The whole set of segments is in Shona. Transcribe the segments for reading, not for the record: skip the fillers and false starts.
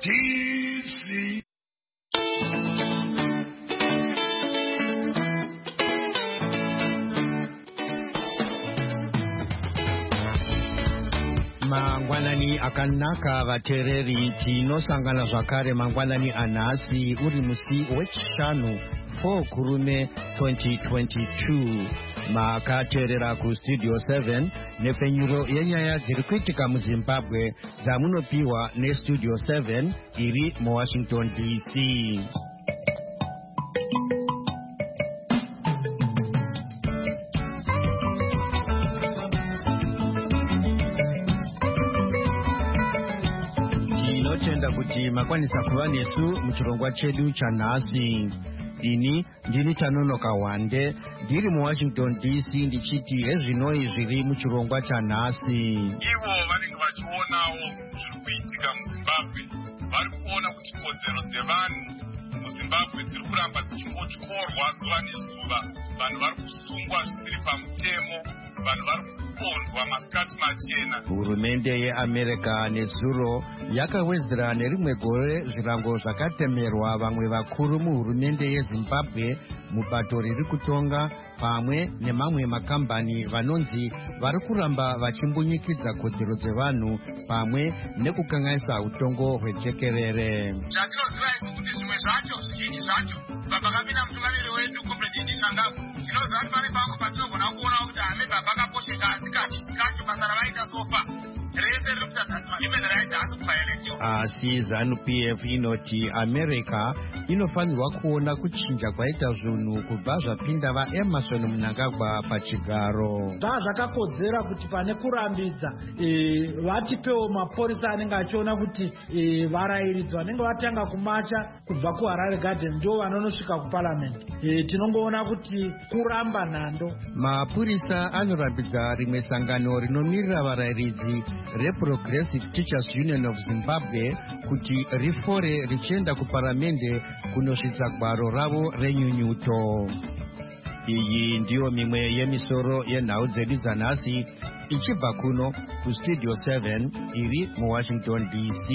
DC. Mangwanani akanaka vatereri tinosangana zvakare mangwanani anhasi uri musi wechishanu 4 kurume 2022 makateerera kustudio 7 nepfenyuro yenyaya dziri kuitika muzimbabwe dzamunopiwa nestudio 7 iri muwashington DC. Tinotenda kuti makwanisa kuva nesu muchirongwa chedu chanhasi. Ini ndini Tanonoka Wande ndiri muwashington DC ndichiti hezvinoi zviri muchirongwa chanhasi. Ivo vanenge vachionawo zviri kuitika muzimbabwe vari kuona kuti kodzero dzevanhu muzimbabwe dziri kuramba dzichingotyorwa zuva nezuva. Vanhu vari kusungwa zvisiri pamutemo, vanhu vari kupondwa masikati machena. Hurumende yeAmerica nezuro yakawedzera nerimwe gore zvirango zvakatemerwa vamwe vakuru muhurumende yeZimbabwe mubato riri kutonga pamwe nemamwe makambani vanonzi vari kuramba vachimbunyikidza kodzero dzevanhu pamwe nekukanganisa utongo hwejekerere. Chatinoziva isu kuti zvimwe zvacho zvizhinji zvacho pakapinda mutungamiri wedu Comrade Kangabu tinoziva kuti pane pamwe patinogona kuona kuti amebva pakaposheka asi kazhinji kacho basa ravaita sofa rese riri kutadzwa human rights asi kuviolentiwa. Asi ZANU-PF inoti America inofanirwa kuona kuchinja kwaita zvinhu kubva zvapinda vaEmerson Mnangagwa pachigaro. Zvakakodzera kuti pane kurambidza vatipewo mapurisa anenge achiona kuti varairidzi vanenge vatanga kumacha kubva kuHarare Garden ndio vanonosvika kuparliament. Tinongoona kuti kuramba nhando. Mapurisa anorambidza rimwe sangano rinomirira varairidzi reProgressive Teachers Union of Zimbabwe kuti rifore richienda kuparamende kunosvitsa gwaro ravo renyunyuto. Iyi ndiyo mimwe yemisoro yenhau dzedu dzanhasi ichibva kuno kustudio 7 iri muwashington DC.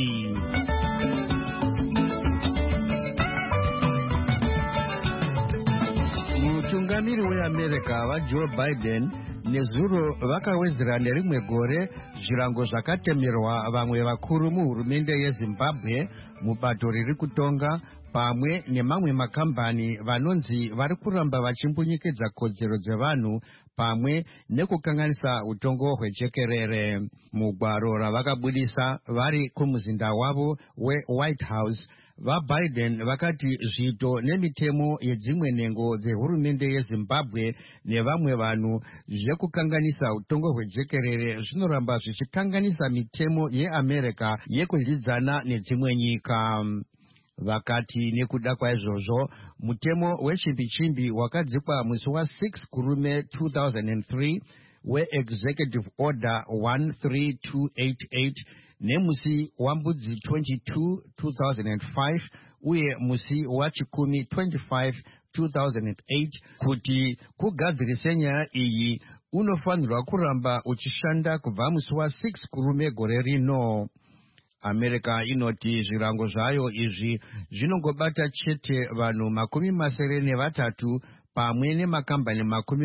Mutungamiri weAmerica vaJoe Biden nezuro vakawedzera nerimwe gore zvirango zvakatemerwa vamwe vakuru muhurumende yeZimbabwe mubato riri kutonga pamwe nemamwe makambani vanonzi vari kuramba vachimbunyikedza kodzero dzevanhu pamwe nekukanganisa utongo hwejekerere. Mugwaro ravakabudisa vari kumuzinda wavo weWhite House, vaBiden vakati zviito nemitemo yedzimwe nhengo dzehurumende yeZimbabwe nevamwe vanhu zvekukanganisa utongo hwejekerere zvinoramba zvichikanganisa mitemo yeAmerica yekudyidzana nedzimwe nyika. Vakati nekuda kwaizvozvo mutemo wechimbi-chimbi wakadzikwa musi wa6 kurume 2003 weExecutive Order 13288 nemusi wambudzi 22 2005 uye musi wachikumi 25 2008 kuti kugadzirise nyaya iyi unofanirwa kuramba uchishanda kubva musi wa6 kurume gore rino. America inoti zvirango zvayo izvi zvinongobata chete vanhu 83 pamwe nemakambani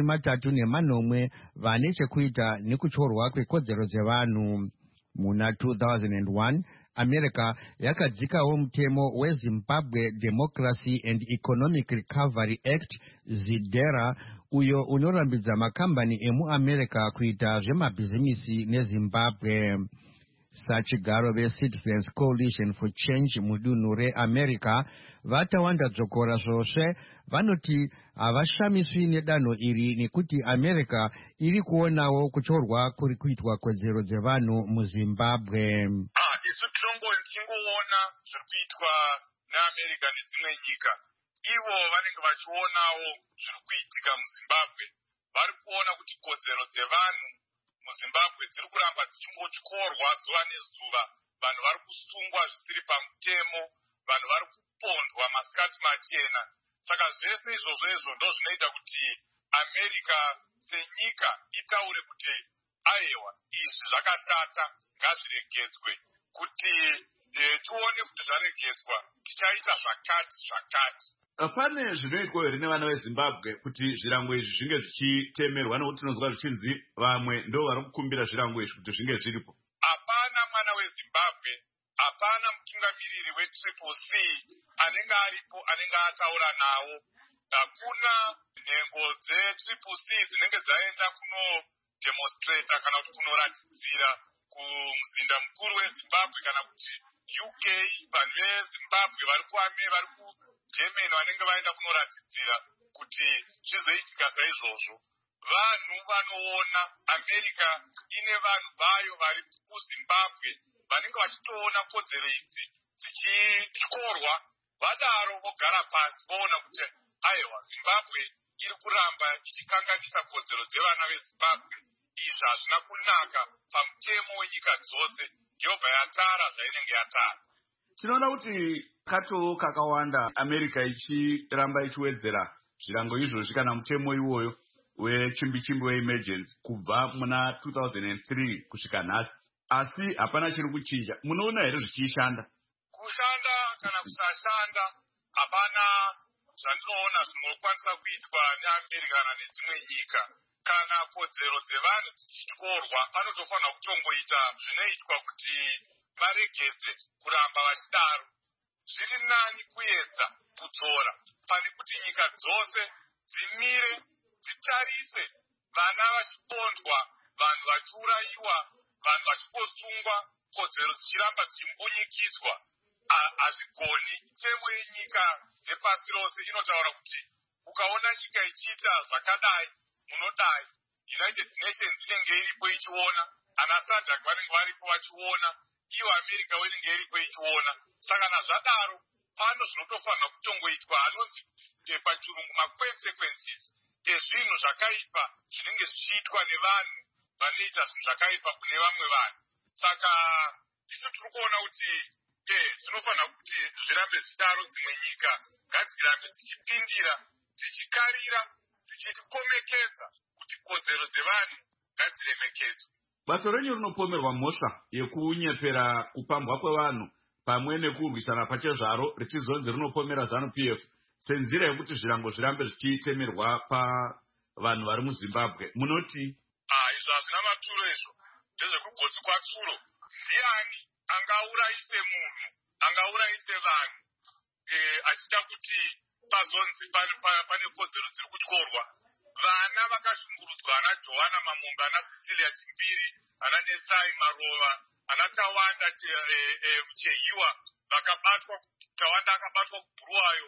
30 vane chekuita nekutyorwa kwekodzero dzevanhu. Muna 2001 America yakadzikawo mutemo weZimbabwe Democracy and Economic Recovery Act ZIDERA uyo unorambidza makambani emuAmerica kuita zvemabhizimisi neZimbabwe. Sachigaro veCitizens Coalition for Change mudunhu reAmerica vatawanda dzokora zvosve vanoti havashamiswi nedanho iri nekuti America iri kuonawo kutorwa kuri kuitwa kodzero dzevanhu muZimbabwe. Isu tingoona zviri kuitwa neAmerica nedzimwe nyika. Ivo vanenge vachionawo zviri kuitika muZimbabwe vari kuona kuti kodzero dzevanhu muZimbabwe dziri kuramba dzichingotyorwa zuva nezuva. Vanhu vari kusungwa zvisiri pamutemo, vanhu vari kupondwa masikati machena. Saka zvese izvozvo ndo zvinoita kuti America senyika itaure kuti aiwa izvi zvakashata ngazviregedzwe kuti tione kuti zvaregedzwa tichaita zvakati. Pane zvinoitwa here nevana veZimbabwe kuti zvirango izvi zvinge zvichitemerwa, nekuti tinonzwa zvichinzi vamwe ndo vari kukumbira zvirango izvi kuti zvinge zviripo? Hapana mwana weZimbabwe, hapana mutungamiriri weCCC anenge aripo anenge ataura nawo. Hakuna nhengo dzeCCC dzinenge dzaenda kunodemonstrata kana kuti kunoratidzira kumuzinda mukuru weZimbabwe kana kuti UK. Vanhu veZimbabwe vari kuGermany vanenge vaenda kunoratidzira kuti zvizoitika saizvozvo. Vanhu vanoona America ine vanhu vayo vari kuZimbabwe vanenge vachitoona kodzero idzi dzichityorwa, vadaro vogara pasi voona kuti aiwa, Zimbabwe iri kuramba ichikanganisa kodzero dzevana veZimbabwe. Izvi hazvina kunaka pamutemo wenyika dzose. Jehovha yatara zvainenge yatara. Tinoona kuti kato kakawanda America ichiramba ichiwedzera zvirango izvozvi kana mutemo iwoyo wechimbi-chimbi weemergency kubva muna 2003 kusvika nhasi, asi hapana chiri kuchinja. Munoona here zvichishanda? Kushanda kana kusashanda, hapana zvandinoona zvinokwanisa kuitwa neAmerica kana nedzimwe nyika. Kana kodzero dzevanhu dzichityorwa, panotofanira kutongoita zvinoitwa kuti varegedze kuramba vachidaro. Zviri nani kuedza kudzora pane kuti nyika dzose dzimire dzitarise vana vachipondwa, vanhu vachiurayiwa, vanhu vachingosungwa, kodzero dzichiramba dzichimbunyikidzwa. Hazvigoni. Mitemo yenyika dzepasi rose inotaura kuti ukaona nyika ichiita zvakadai munodai. United Nations inenge iripo ichiona, ana SADC vanenge varipo vachiona, iwo America inenge iripo ichiona. Saka nazvadaro pano zvinotofanira kutongoitwa anonzi pachirungu consequences ezvinhu zvakaipa zvinenge zvichiitwa nevanhu vanoita zvinhu zvakaipa kune vamwe vanhu. Saka isu tiri kuona kuti zvinofanira kuti zvirambe zvidaro. Dzimwe nyika ngadzirambe dzichipindira, dzichikarira, dzichitikomekedza kuti kodzero dzevanhu ngadziremekedzwe. Bato renyu rinopomerwa mhosva yekunyepera kupambwa kwevanhu pamwe nekurwisana pachezvaro, richizonzi rinopomera ZANU-PF senzira yekuti zvirango zvirambe zvichitemerwa pavanhu vari muZimbabwe. Munoti? Izvo hazvina maturo, izvo ndezvekugotsi kwatsuro. Ndiani angaurayise munhu, angaurayise vanhu achida kuti pazonzi pane kodzero dziri kutyorwa? Vana vakazungurudzwa, ana Johanna Mamombe, ana Cecilia Chimbiri, ana Netsai Marova, ana Tawanda Muchehiwa, vakabatwa. Tawanda akabatwa kuBhuluwayo,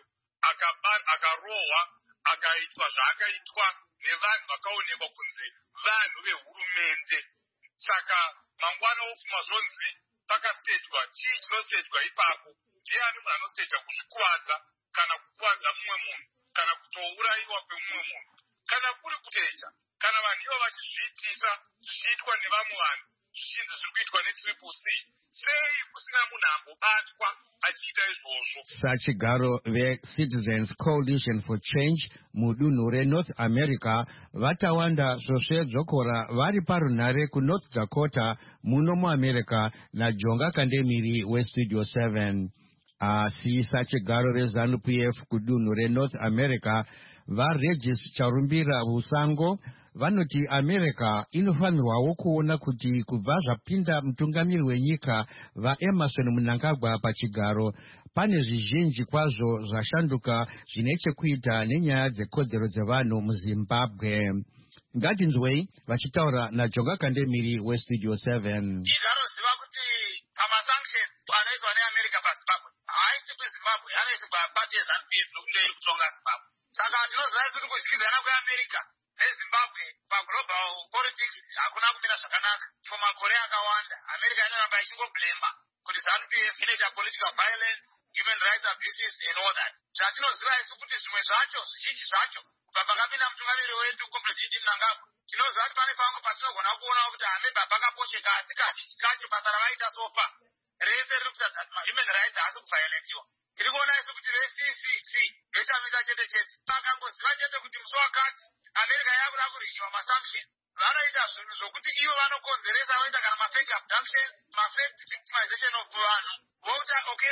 akarohwa, akaitwa zvaakaitwa nevanhu vakaonekwa kunzi vanhu vehurumende. Saka mangwana ofuma zvonzi pakastejwa. Chii chinostejwa ipapo? Ndiani munhu anostejwa kuzvikuvadza kana kukuvadza mumwe munhu kana kutourayiwa kwemumwe munhu? Kana kuri kuteja, kana vanhu ivo vachizviitisa zvichiitwa nevamwe vanhu zvichinzi zviri kuitwa neCCC, sei kusina munhu ambobatwa achiita izvozvo? Sachigaro veCitizens Coalition for Change mudunhu reNorth America vatawanda zvosvedzokora vari parunhare kuNorth Dakota muno muAmerica naJonga Kandemiri weStudio 7. Asi sachigaro veZANU-PF kudunhu reNorth America vaRegis Charumbira Busango vanoti America inofanirwawo kuona kuti kubva zvapinda mutungamiri wenyika vaEmerson Mnangagwa pachigaro pane zvizhinji kwazvo zvashanduka zvine chekuita nenyaya dzekodzero dzevanhu muZimbabwe. Ngatinzwei vachitaura naJonga Kandemiri weStudio 7. Ndinoziva kuti pamasanctions anoiswa neAmerica paZimbabwe haisi kuZimbabwe, anoiswa pasi yeZANU-PF nokuti iri kutonga Zimbabwe. Saka tinoziva kuti kudyidzana kweAmerica neZimbabwe paglobal politics hakuna kumira zvakanaka. For makore akawanda America inoramba ichingobhlema kuti ZANU-PF inoita political violence, human rights abuses and all that. Zvatinoziva isu kuti zvimwe zvacho, zvizhinji zvacho, kubva pakapinda mutungamiri wedu Comrade Mnangagwa, tinoziva kuti pane pamwe patinogona kuona kuti ameba pakaposheka, asi kazhinji kacho basa ravaita sofa rese riri kutadza kuti human rights haasi kuviolentiwa. Tiri kuona isu kuti veCCC vechanoita chete chete vakangoziva chete kuti musi wakati America yakuda kurishima masanction, vanoita zvinhu zvokuti ivo vanokonzeresa, vanoita kana mafake abduction, mafake victimization of vanhu, vokuti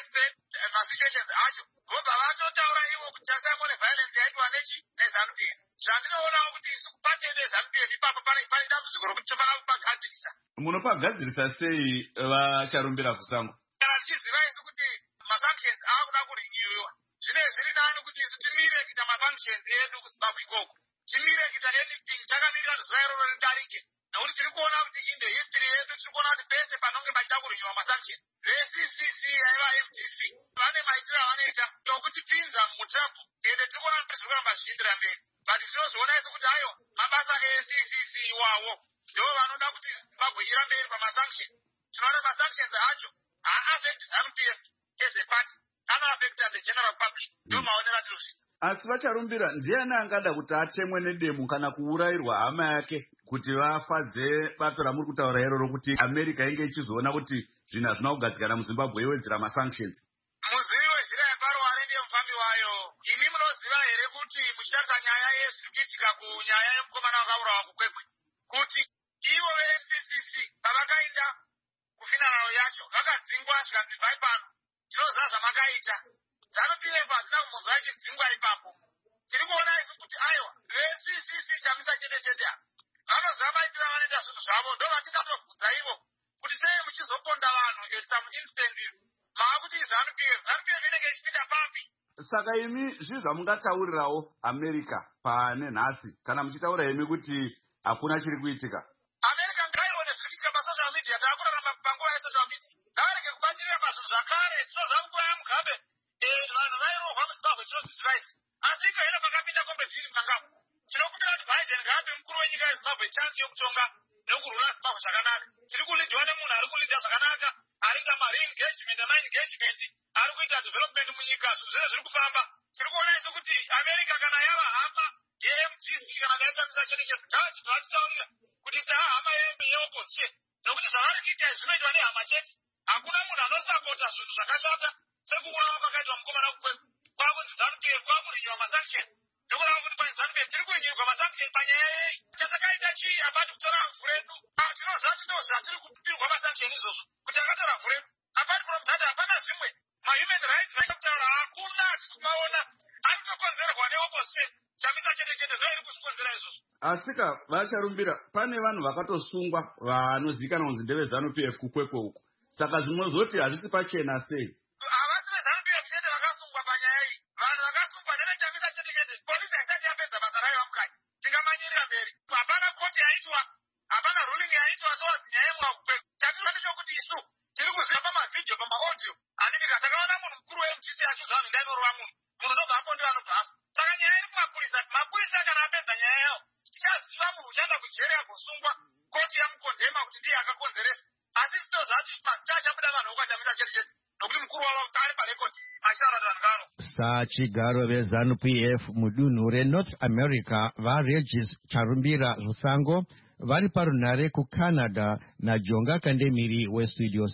masanctions acho vobva vatotaura ivo kuti tasaimone violence yaitwa neZANU-PF. Zvandinoonawo kuti isu kupatei neZANU-PF ipapo pane dambudziko rokuti tofanira kupagadzirisa. Munopagadzirisa sei vacharumbira kusango? Kana tichiziva isu kuti masanctions akuda kurinyiwa, zvine zviri nani kuti isu timire kuita mafunctions edu kuZimbabwe ikoko, timire kuita anything takamirira zuva iroro ridarike, nekuti tiri kuona kuti in the history yedu tiri kuona kuti pese panonge pachida kurinyiwa masanctions, veCCC aiva MDC vane maitiro avanoita okutipinza mumutrapu, ende tiri kuona kuti zviri kuramba zvichiendera mberi. But tinozoona isu kuti ayo mabasa eCCC iwawo ndivo vanoda kuti Zimbabwe irambe iri pamasanction. Tinoona masanctions acho haaffect ZANU-PF as a party, anoaffecta the general public. Ndivo maonero atirozvita. Asi vacharumbira, ndiani angada kuti atemwe nedemo kana kuurayirwa hama yake kuti vafadze bato ramuri kutaura iroro kuti America inge ichizoona kuti zvinhu hazvina kugadzikana muZimbabwe iwedzera masanctions? Muzivi wezhira yeparuware ndiye mufambi wayo. Imi munoziva here kuti muchitarisa nyaya yezviri kuitika kunyaya yemukomana wakaurawa kuKwekwe, kuti ivo veCCC pavakaenda kufinararo yacho vakadzingwa zvikanzi bvai pano, tinoziva zvamakaita. ZANU-PF hazina kumbonzwa ichidzingwa ipapo. Tiri kuona isu kuti aiwa veCCC chamisa chete chete vanoziva maitiro avanoita zvinhu zvavo, ndo vatingatobvunza ivo kuti sei muchizoponda vanhu in some instances maakuti ZANU-PF inenge ichipinda papi. Saka imi zvinhu zvamungataurirawo America pane nhasi kana muchitaura imi kuti hakuna chiri kuitika? America ngaione zviri kuitika pasocial media. Taakurarama panguva yesocial media, ngavarege kubatirira pazvinhu zvakare. Tinoziva nguva yaMugabe vanhu vairohwa muZimbabwe, tinoziva isi. Asi ikaenda pakapinda kompetini msangapo, tinokumbira kuti Biden ngaape mukuru wenyika yeZimbabwe chansi yokutonga nekurwura Zimbabwe zvakanaka. Tiri kulidziwa nemunhu ari kulidza zvakanaka, arikuita ma-re-engagement ama-engagement, ari kuita development munyika, zvinhu zvese zviri kufamba. Tiri kuona isu kuti America kana yava hama yeMDC kana kaishamisa chete chete, ngavachibva vatitaurira kuti sehama yeopposition, nokuti zvavari kuita zvinoitwa nehama chete. Hakuna munhu anosapota zvinhu zvakashata sekuurawa kwakaitwa mukomana kuKwekwe. Kwakunzi ZANU-PF kwakurinyiwa masanction. Ndikurava kuti pani ZANU-PF tiri kurinyiwa masanction panyaya yei? Chatakaita chii apati kutora vhu redu? Tinoziva kuti ndo zvatiri kupirwa masanction izvozvo, kuti akatora vhu redu. Apart from that hapana zvimwe. Ma-human rights vaitaura hakuna atisi kumaona. Ari kukonzerwa neopposition. Chamisa chete chete zvairi kusikonzera izvozvo. Asika vacharumbira, pane vanhu vakatosungwa vanozivikanwa kunzi ndeve ZANU-PF kuKwekwe uku. Saka zvimwe zoti hazvisi pachena sei? Havasi veZANU-PF chete vakasungwa panyaya iyi. Vanhu vakasungwa nevechamisa chete chete. Polisi haisati yapedza basa rayo vamukanyi. Tingamanyirira mberi. Hapana koti yaitwa, hapana ruling yaitwa towards nyaya yeMuKwekwe. Chatinoda ndechekuti isu tiri kuziva pamavhidhiyo, pamaaudio anenge takaona munhu mukuru weMDC achiudza vanhu ndainorova munhu ndobva apondiwa anobva afa. Saka nyaya iri kumapurisa. Mapurisa kana apedza nyaya yawo, tichaziva munhu uchaenda kujeri agosungwa, koti yamukondema kuti ndiye akakonzeresa. Asi tinoziva kuti mazita achabuda vanhu vokwachamisa chete chete, nokuti mukuru wavo ari parekodi achitaura kuti vanhu varo. Sachigaro veZANU-PF mudunhu reNorth America vaRegis Charumbira Rusango vari parunhare kuCanada naJonga Kandemiri weStudio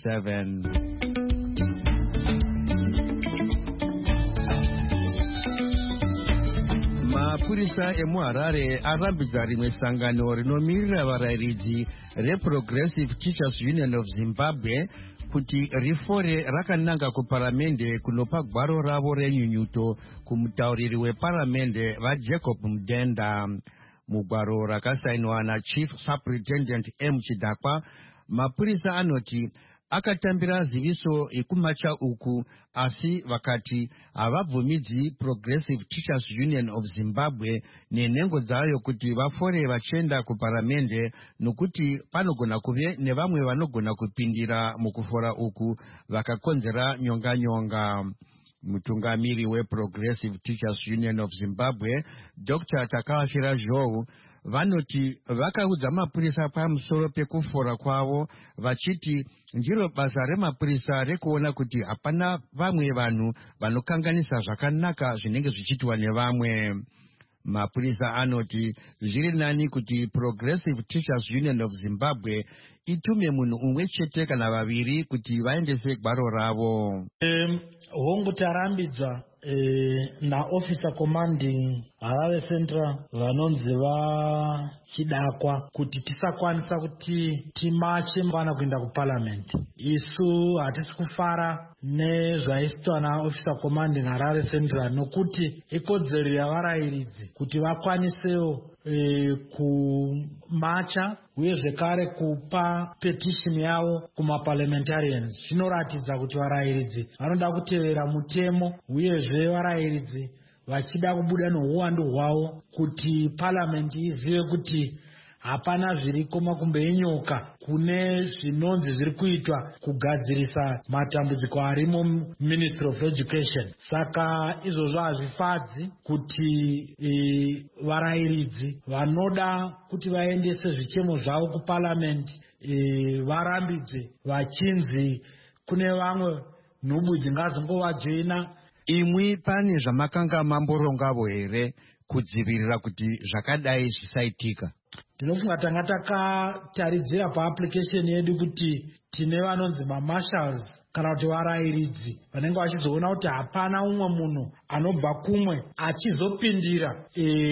7. Mapurisa emuHarare arambidza rimwe sangano rinomirira varayiridzi reProgressive Teachers Union of Zimbabwe kuti rifore rakananga kuparamende kunopa gwaro ravo renyunyuto kumutauriri weparamende vaJacob Mudenda. Mugwaro rakasainwa naChief Superintendent M. Chidakwa, mapurisa anoti akatambira ziviso ekumacha uku, asi vakati havabvumidzi Progressive Teachers Union of Zimbabwe nenhengo dzayo kuti vafore vachienda kuparamende, nokuti panogona kuve nevamwe vanogona kupindira mukufora uku vakakonzera nyonga-nyonga. Mutungamiri weProgressive Teachers Union of Zimbabwe, Dr. Takashira Joe, vanoti vakaudza mapurisa pamusoro pekufora kwavo, vachiti ndiro basa remapurisa rekuona kuti hapana vamwe vanhu vanokanganisa zvakanaka zvinenge zvichiitwa nevamwe. Mapurisa anoti zviri nani kuti Progressive Teachers Union of Zimbabwe itume munhu umwe chete kana vaviri kuti vaendese gwaro ravo. Hongu tarambidzwa naofficer commanding Harare Central vanonzi vaChidakwa kuti tisakwanisa kuti timache kana kuenda kuparliament. Isu hatisi kufara nezvaisitwa naofficer commanding Harare Central, nokuti ikodzero yavarairidzi kuti vakwanisewo kumacha uye zvekare kupa petition yavo kumaparliamentarians. Zvinoratidza kuti varairidzi vanoda kutevera mutemo, uyezve varairidzi vachida kubuda nouwandu hwavo kuti parliament izive kuti hapana zviriko makumbo enyoka kune zvinonzi zviri kuitwa kugadzirisa matambudziko ari muMinistry of Education. Saka izvozvo hazvifadzi kuti varairidzi vanoda kuti vaendese zvichemo zvavo kuparliament varambidzwe vachinzi kune vamwe nhubu dzingazingovajoina. Imwi pane zvamakanga mamborongavo here kudzivirira kuti zvakadai zvisaitika? Tinofunga tanga takataridzira paapplication yedu kuti tine vanonzi mamarshals kana kuti varairidzi vanenge vachizoona kuti hapana umwe munhu anobva kumwe achizopindira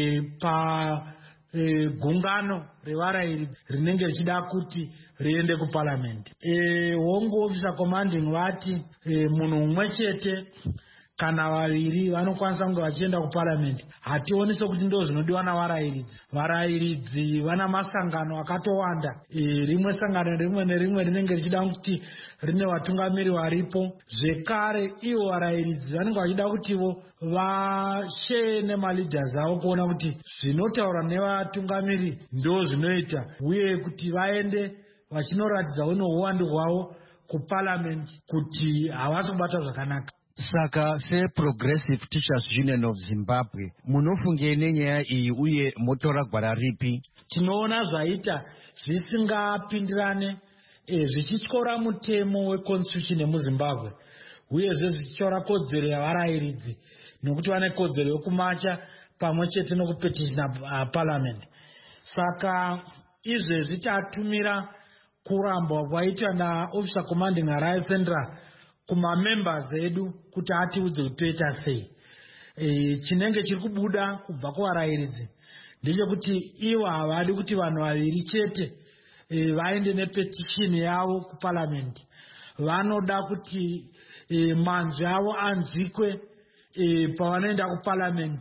pagungano revarairidzi rinenge richida kuti riende kuparliament. Hongu officer commanding vati munhu umwe chete kana vaviri vanokwanisa kunge vachienda kuparliament. Hationi sokuti ndo zvinodiwa navarairidzi. Varairidzi vana masangano akatowanda. Rimwe sangano rimwe nerimwe rinenge richida kuti rine vatungamiri varipo. Zvekare ivo varairidzi vanenge vachida kutivo vashare nemaleaders avo kuona kuti zvinotaura nevatungamiri ndo zvinoita, uye kuti vaende vachinoratidzawo nouwandu hwavo kuparliament kuti havasi kubata zvakanaka. Saka seProgressive Teachers Union of Zimbabwe munofungei nenyaya iyi uye motora gwara ripi? Tinoona zvaita zvisingapindirane zvichityora mutemo weconstitution yemuZimbabwe, uyezve zvichityora kodzero yavarairidzi nokuti vane kodzero yokumacha pamwe chete nokupetitiona parliament. Saka izvezvi tatumira kurambwa kwaitwa naofficer commanding Harare Central kumamembers edu kuti atiudze kuti toita sei. Chinenge chiri kubuda kubva kuvarairidzi ndechekuti ivo havadi kuti vanhu vaviri chete vaende nepetition yavo kuparliament. Vanoda kuti manzwi avo anzwikwe pavanoenda kuparliament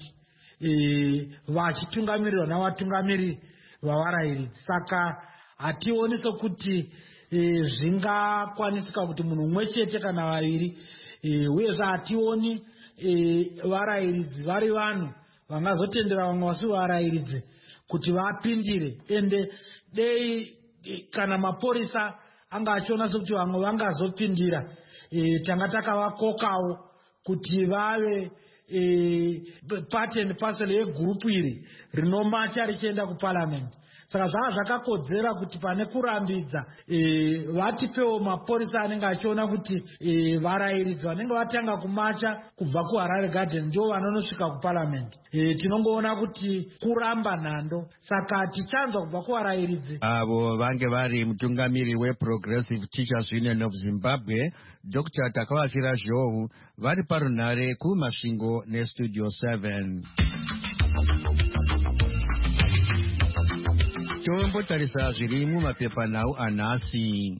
vachitungamirirwa navatungamiri vavarairidzi. Saka hationi sokuti zvingakwanisika kuti munhu umwe chete kana vaviri, uyezve hationi varairidzi vari vanhu vangazotendera vamwe vasi varairidzi kuti vapindire. Ende dei kana mapurisa anga achiona sokuti vamwe vangazopindira, tanga takavakokawo kuti vave part and parcel yegurupu iri rinomacha richienda kuparliament. Saka zvava zvakakodzera kuti pane kurambidza vatipewo mapurisa anenge achiona kuti varairidzi vanenge vatanga kumacha kubva kuHarare Garden ndio vanonosvika kuparliament. Tinongoona kuti kuramba nhando. Saka tichanzwa kubva kuvarairidzi. Avo vange vari mutungamiri weProgressive Teachers Union of Zimbabwe, Dr. Takawafira Zhou, vari parunhare kuMasvingo neStudio 7. Tombotarisa zviri mumapepanhau anhasi.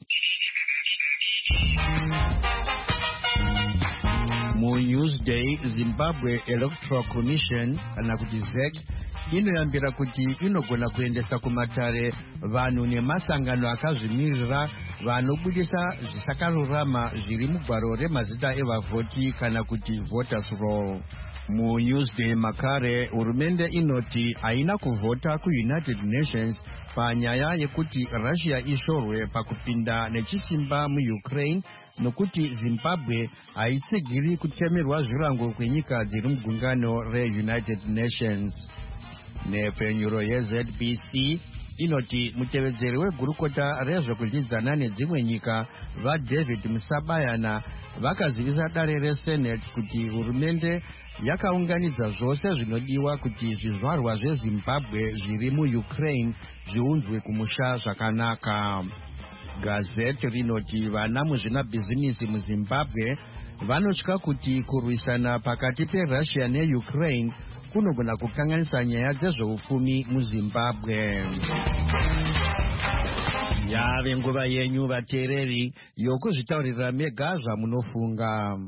MuNewsday, Zimbabwe Electoral Commission kana kuti ZEC inoyambira kuti inogona kuendesa kumatare vanhu nemasangano akazvimirira vanobudisa zvisakarurama zviri mugwaro remazita evavhoti kana kuti voters roll. MuNewsday makare, hurumende inoti haina kuvhota kuUnited Nations panyaya yekuti Russia ishorwe pakupinda nechisimba muUkraine, nokuti Zimbabwe haitsigiri kutemerwa zvirango kwenyika dziri mugungano reUnited Nations. Nepfenyuro yeZBC inoti mutevedzeri wegurukota rezvekudyidzana nedzimwe nyika vaDavid Musabayana vakazivisa dare reSenate kuti hurumende yakaunganidza zvose zvinodiwa kuti zvizvarwa zveZimbabwe zviri muUkraine zviunzwe kumusha zvakanaka. Gazeti rinoti vana muzvinabhizinisi muZimbabwe vanotya kuti kurwisana pakati peRussia neUkraine kunogona kukanganisa nyaya dzezveupfumi muZimbabwe. yave nguva yenyu vateereri yokuzvitaurira mega zvamunofunga.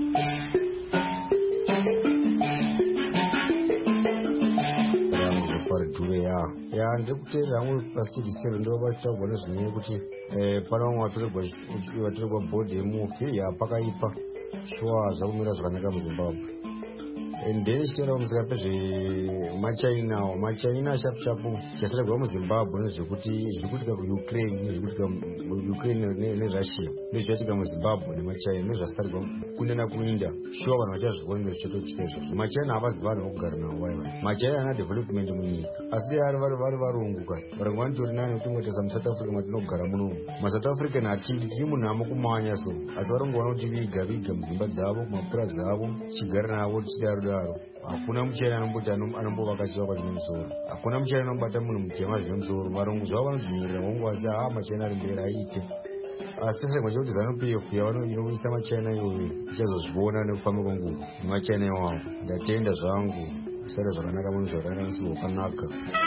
Ndiri kuteerera hamwe pasidhisero ndo vachitaurwa nezvinyaya kuti pana vamwe vatorerwa bhodhi yemufi pakaipa shuwa zvakumira zvakanaka muZimbabwe. Ndeni chitaura musika pezvemachainawo machaina shapu chasarigwa muZimbabwe nezvekuti zviri kuitika kuUkraine nezvekuitika Ukraine neRussia ndozvatika muZimbabwe nemachaina ndozvasarigwa kunyanya kuinda shuwa vanhu vachazviona nezvichatoitika izvozvo. Machaina havazi vanhu vokugara navo waiwai. Machaina ana development munyika asi vari varungu kani varungu vanitori nani kuti ngotarisa muSouth Africa matinogara munomu. maSouth African hatidi tiri munhamo kumanya so asi varungu vanotiviga mudzimba dzavo kumapura dzavo tichigara navo tichidaro. Hakuna muchaina anomboti anombovaka chivakwa zvine musoro. Hakuna muchaina anobata munhu mutema zvine musoro. Varungu zvavo vanozvinyerera vongu vasi machaina ari mberi aite. Asi chirengwa chekuti ZANU-PF yavanoisa machaina iyoyo ichazozviona nekufamba kwenguva nemachaina iwavo. Ndatenda zvangu kusara zvakanaka munhu zvakanaka musiwo wakanaka.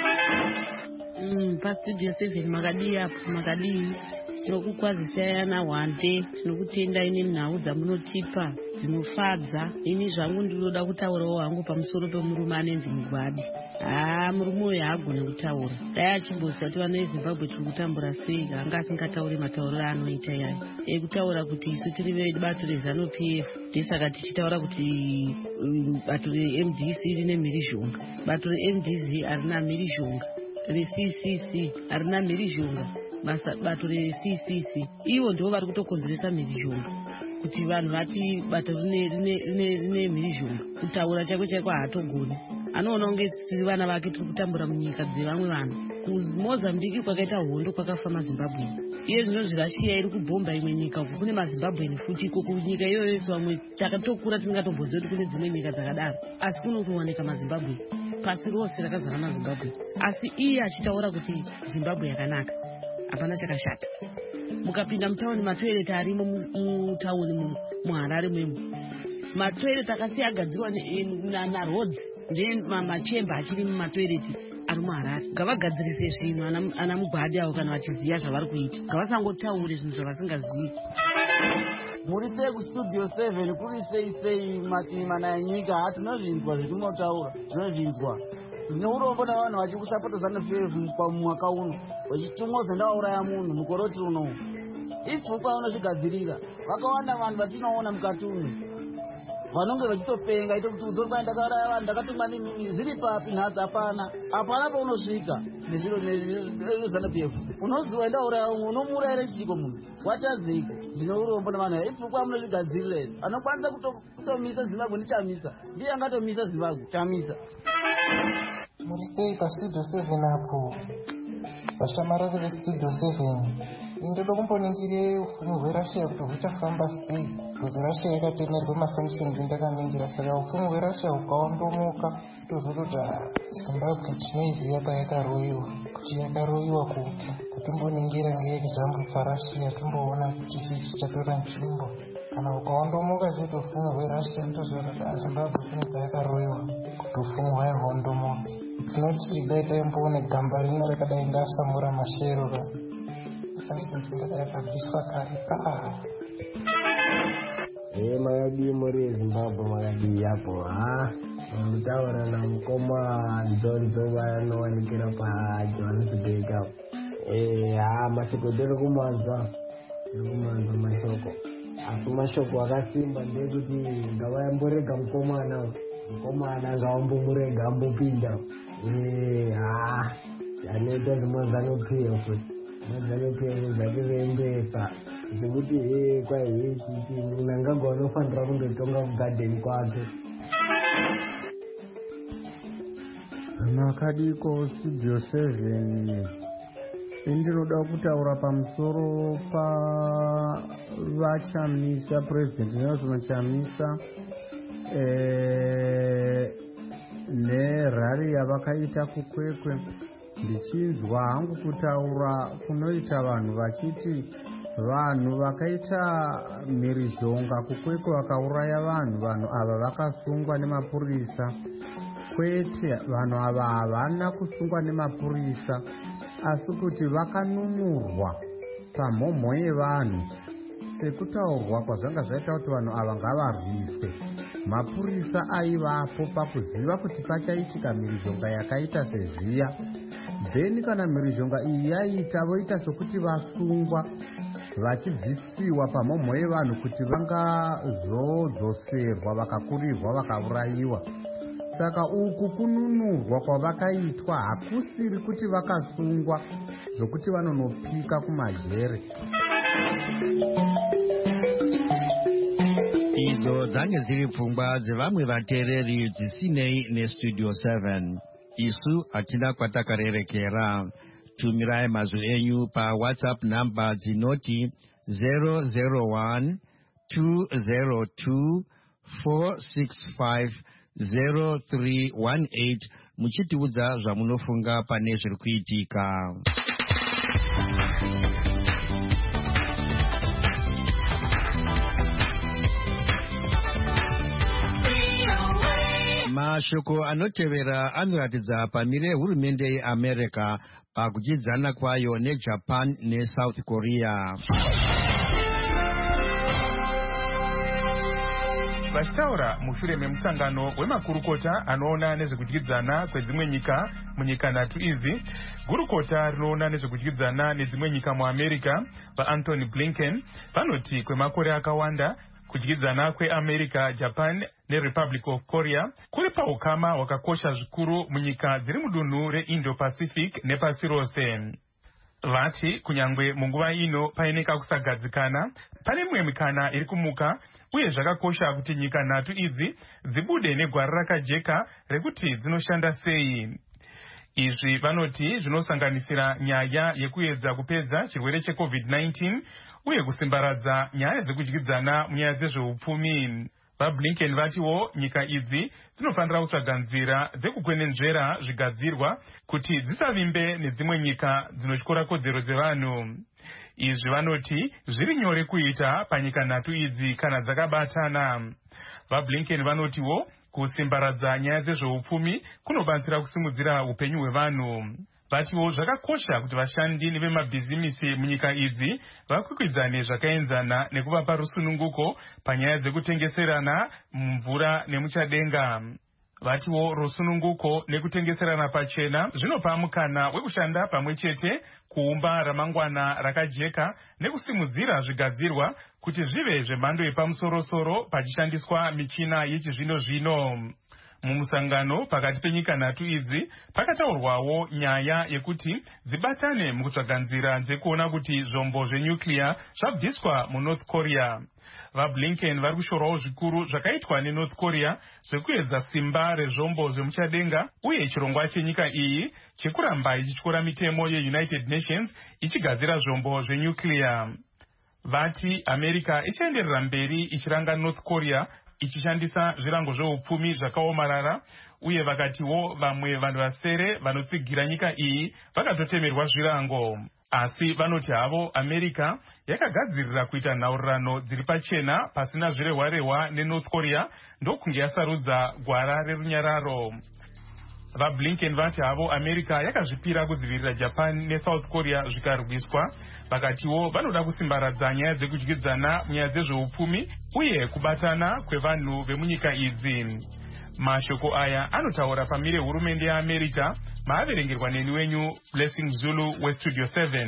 Pastudio 7 makadii apo makadii tinokukwazisai ana Hwande tinokutendai nenhau dzamunotipa dzinofadza. Ini zvangu ndinoda kutaurawo hangu pamusoro pemurume anenzi Mugwadi. Murume uyu haagone kutaura. Dai achimboziva kuti vana veZimbabwe tiri kutambura sei anga asingatauri matauriro anoita yayo ekutaura kuti isu tiri vebato reZANU-PF ndesaka tichitaura kuti bato reMDC rine mhirizhonga. Bato reMDC harina mhirizhonga, reCCC harina mhirizhonga, bato reCCC ivo ndivo vari kutokonzeresa mhirizhonga kuti vanhu vati bato rine mhirizhonga. Kutaura chako chaiko haatogoni. Anoona kunge tiri vana vake tiri kutambura munyika dzevamwe vanhu. kuMozambique kwakaita hondo kwakafa maZimbabwe. Iye zvino zviRussia iri kubhomba imwe nyika uko kune maZimbabwe futi iko kunyika iyoyo vamwe takatokura tingatomboziva kuti kune dzimwe nyika dzakadaro asi kunotowanika maZimbabwe pasi rose rakazara maZimbabwe. Asi iye achitaura kuti Zimbabwe yakanaka hapana chakashata. Mukapinda mutauni matoilet arimo mutauni muHarare mwemo matoilet akasiya agadzirwa naRhodes ndiye machemba achiri mumatoilet ari muHarare. Ngavagadzirise zvinhu ana Mugwadi avo kana vachiziva zvavari kuita. Ngavasangotaure zvinhu zvavasingazivi. Muri sei kustudio 7 kuri sei mana enyika hatinozvinzwa zvetinotaura zvinozvinzwa. Neurombo navanhu vachikusapota ZANU-PF pamwaka uno vachitumodza ndauraya munhu mukore uti uno ipfupwa unozvigadzirira. Vakawanda vanhu vatinoona mukati uno vanonge vachitopenga ito kuti udzorwa ndakauraya vanhu ndakatumwa zviri papi nhadzi hapana paunosvika nezviro ZANU-PF unoziva ndauraya umwe unomurayire chiko munhu watazeiko. Zvino urombo navanhu ipfupwa munozvigadzirira izvo anokwanisa kutomisa Zimbabwe ndichamisa ndiye angatomisa Zimbabwe chamisa. Muri sei pastudio 7 apo vashamarari vestudio 7 ndoda kumboningire upfumi hweRussia kuti huchafamba sei because Russia yakatemerwa masanctions ndakaningira saka upfumi hweRussia hukaondomoka tozoti Zimbabwe tinoiziva payakaroyiwa kuti yakaroyiwa kuti mboningire ngeexample paRussia timboona kuti chichi chatora nzvimbo kana ukaondomoka chete upfumi hweRussia tozoti Zimbabwe kune payakaroyiwa kuti upfumi hwaihondomoka. Tinoti dai taimboone gamba rimwe rakadai ndasamura mashero sanctions ndakabviswa kare makadii muri Zimbabwe makadii yapo mutaura namukoma Dzonzo vanowanikira paJohannesburg mashoko tiri kumanzwa mashoko asi mashoko akasimba ndekuti ngavayamborega mukomana ngavambomurega ambopinda anoita zvimwe ZANU-PF zvake veembesa zvekuti kwai nangagwa unofanira kundotonga kugadheni kwake. Makadiko studio 7 ndinoda kutaura pamusoro pavachamisa President Nelson Chamisa nerari yavakaita kuKwekwe. Ndichinzwa hangu kutaura kunoita vanhu vachiti vanhu vakaita mhirizhonga kuKwekwe vakauraya vanhu ava vakasungwa nemapurisa. Kwete, vanhu ava havana kusungwa nemapurisa asi kuti vakanunurwa pamhomho yevanhu sekutaurwa kwazvanga zvaita kuti vanhu ava ngavarwiswe. Mapurisa aivapo pakuziva kuti pachaitika mhirizhonga yakaita sezviya. Then kana mhirizhonga iyi yaita voita sokuti vasungwa vachibvisiwa pamhomho yevanhu kuti vangazodzoserwa vakakurirwa vakaurayiwa. Saka uku kununurwa kwavakaitwa hakusiri kuti vakasungwa zvokuti vanonopika kumajere. Idzo dzange dziri pfungwa dzevamwe vateereri dzisinei nestudio 7. Isu hatina kwatakarerekera. Tumirai mazwi enyu paWhatsApp namba dzinoti 001 202 465 0318 muchitiudza zvamunofunga pane zviri kuitika. Mashoko anotevera anoratidza pamire hurumende yeAmerica pakudyidzana kwayo neJapan neSouth Korea. Vachitaura mushure memusangano wemakurukota anoona nezvekudyidzana kwedzimwe nyika munyika 3 idzi, gurukota rinoona nezvekudyidzana nedzimwe nyika muAmerica vaAnthony Blinken vanoti kwemakore akawanda kudyidzana kweAmerica, Japan neRepublic of Korea kuri paukama hwakakosha zvikuru munyika dziri mudunhu reIndo-Pacific nepasi rose. Vati kunyangwe munguva ino paine kakusagadzikana, pane mimwe mikana iri kumuka, uye zvakakosha kuti nyika 3 idzi dzibude negwara rakajeka rekuti dzinoshanda sei. Izvi vanoti zvinosanganisira nyaya yekuedza kupedza chirwere cheCovid-19 uye kusimbaradza nyaya dzekudyidzana munyaya dzezveupfumi. VaBlinken vatiwo nyika idzi dzinofanira kutsvaga nzira dzekukwenenzvera zvigadzirwa kuti dzisavimbe nedzimwe nyika dzinotyora kodzero dzevanhu. Izvi vanoti zviri nyore kuita panyika 3 idzi kana dzakabatana. VaBlinken vanotiwo kusimbaradza nyaya dzezveupfumi kunobatsira kusimudzira upenyu hwevanhu. Vatiwo zvakakosha kuti vashandi nevemabhizimisi munyika idzi vakwikwidzane zvakaenzana nekuvapa rusununguko panyaya dzekutengeserana mumvura nemuchadenga. Vatiwo rusununguko nekutengeserana pachena zvinopa mukana wekushanda pamwe chete kuumba ramangwana rakajeka nekusimudzira zvigadzirwa kuti zvive zvemhando yepamusoro-soro pachishandiswa michina yechizvino-zvino. Mumusangano pakati penyika 3 idzi pakataurwawo nyaya yekuti dzibatane mukutsvaga nzira dzekuona kuti zvombo zvenyukliya zvabviswa muNorth Korea. VaBlinken vari kushorawo zvikuru zvakaitwa neNorth Korea zvekuedza simba rezvombo zvemuchadenga uye chirongwa chenyika iyi chekuramba ichityora mitemo yeUnited Nations ichigadzira zvombo zvenyukliya. Vati America ichaenderera mberi ichiranga North Korea ichishandisa zvirango zveupfumi zvakaomarara, uye vakatiwo vamwe vanhu vasere vanotsigira nyika iyi vakatotemerwa zvirango. Asi vanoti havo America yakagadzirira kuita nhaurirano dziri pachena pasina zvirehwa-rehwa neNorth Korea ndokunge yasarudza gwara rerunyararo. VaBlinken vati havo America yakazvipira kudzivirira Japan neSouth Korea zvikarwiswa. Vakatiwo vanoda kusimbaradza nyaya dzekudyidzana munyaya dzezveupfumi uye kubatana kwevanhu vemunyika idzi. Mashoko aya anotaura pamire hurumende yeAmerica, maaverengerwa neni wenyu Blessing Zulu weStudio 7.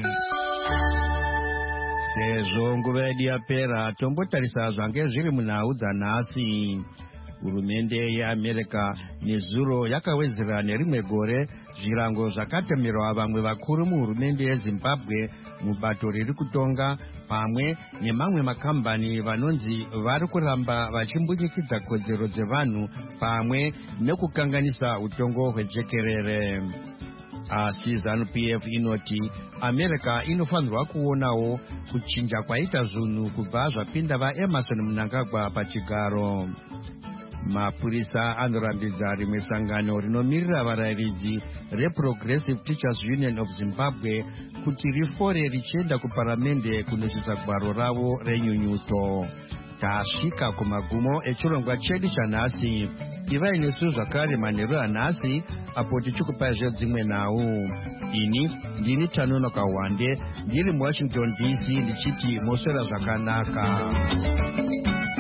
Sezvo nguva yedu yapera, tombotarisa zvange zviri munhau dzanhasi. Hurumende yeAmerica nezuro yakawedzera nerimwe gore zvirango zvakatemerwa vamwe vakuru muhurumende yeZimbabwe mubato riri kutonga, pamwe nemamwe makambani vanonzi vari kuramba vachimbunyikidza kodzero dzevanhu pamwe nekukanganisa utongo hwejekerere. Asi ZANU-PF inoti America inofanirwa kuonawo kuchinja kwaita zvinhu kubva zvapinda vaEmerson Mnangagwa pachigaro. Mapurisa anorambidza rimwe sangano rinomirira varayiridzi reProgressive Teachers Union of Zimbabwe kuti rifore richienda kuparamende kunosvitsa gwaro ravo renyunyuto. tasvika kumagumo echirongwa chedu chanhasi. Ivai nesu zvakare manheru anhasi apo tichikupai zvedzimwe nhau. Ini ndini Tanonoka Wande ndiri muWashington DC ndichiti moswera zvakanaka.